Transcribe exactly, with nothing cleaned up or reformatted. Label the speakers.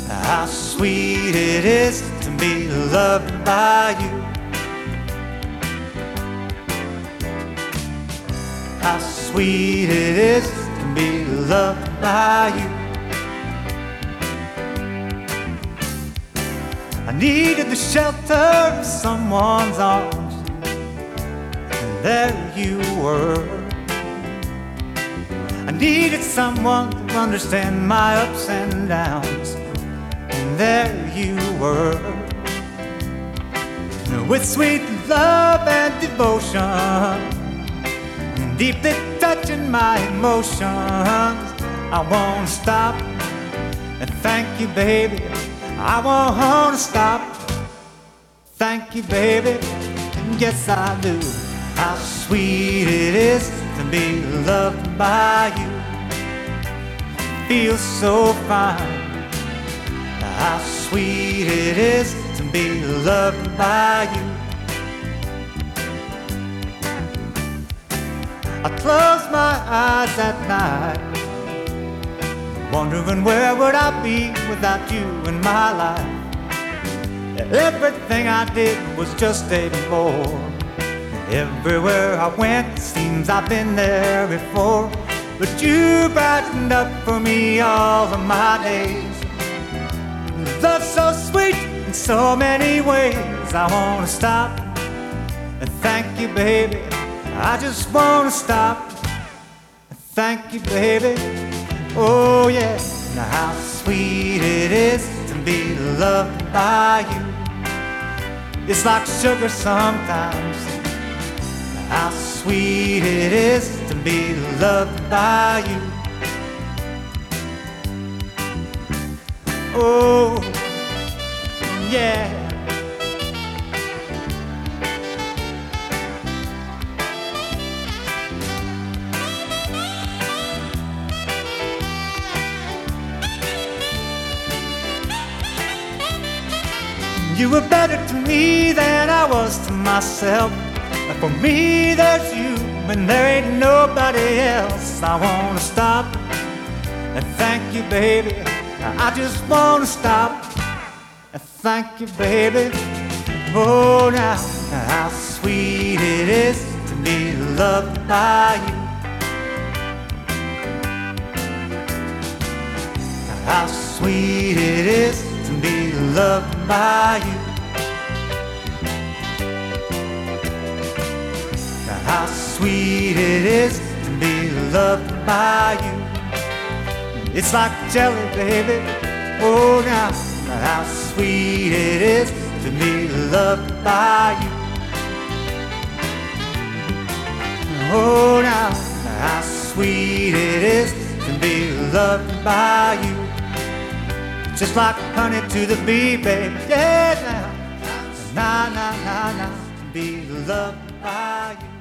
Speaker 1: how sweet it is to be loved by you. How sweet it is to be loved by you. I needed the shelter of someone's arms, and there you were. I needed someone to understand my ups and downs, and there you were. With sweet love and devotion, deeply touching my emotions, I won't stop and thank you, baby. I won't stop. Thank you, baby. Yes, I do. How sweet it is to be loved by you. Feels so fine. How sweet it is to be loved by you. I close my eyes at night, wondering where would I be without you in my life. Everything I did was just a bore. Everywhere I went, seems I've been there before. But you brightened up for me all of my days. Love's so sweet in so many ways. I wanna stop and thank you, baby. I just wanna stop and thank you, baby. Oh yeah, now how sweet it is to be loved by you. It's like sugar sometimes. How sweet it is to be loved by you. Oh yeah. You were better to me than I was to myself. And for me there's you and there ain't nobody else. I wanna stop and thank you, baby. I just wanna stop and thank you, baby. Oh, now, how sweet it is to be loved by you. How sweet it is to be loved by you. How sweet it is to be loved by you. It's like jelly, baby. Oh, now, how sweet it is to be loved by you. Oh, now, how sweet it is to be loved by you. Just like honey to the bee, baby. Yeah, now, na na na na, to be loved by you.